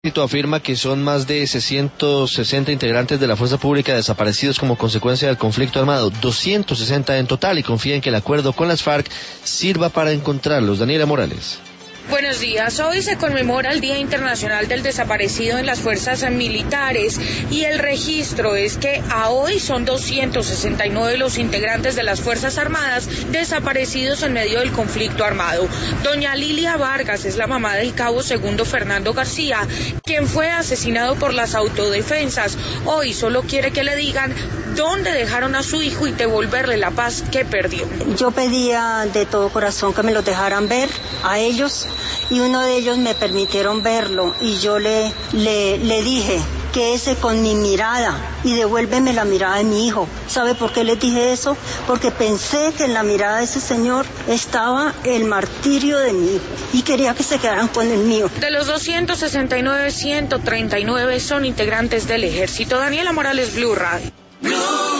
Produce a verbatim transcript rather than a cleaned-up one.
Afirma que son más de seiscientos sesenta integrantes de la fuerza pública desaparecidos como consecuencia del conflicto armado, doscientos sesenta en total, y confía en que el acuerdo con las FARC sirva para encontrarlos. Daniela Morales. Buenos días. Hoy se conmemora el Día Internacional del Desaparecido en las Fuerzas Militares y el registro es que a hoy son doscientos sesenta y nueve los integrantes de las Fuerzas Armadas desaparecidos en medio del conflicto armado. Doña Lilia Vargas es la mamá del cabo segundo Fernando García, quien fue asesinado por las autodefensas. Hoy solo quiere que le digan dónde dejaron a su hijo y devolverle la paz que perdió. Yo pedía de todo corazón que me los dejaran ver a ellos, y uno de ellos me permitieron verlo, y yo le, le, le dije, quédese con mi mirada y devuélveme la mirada de mi hijo. ¿Sabe por qué les dije eso? Porque pensé que en la mirada de ese señor estaba el martirio de mi hijo y quería que se quedaran con el mío. De los doscientos sesenta y nueve, ciento treinta y nueve son integrantes del ejército. Daniela Morales, Blue Radio. Blue.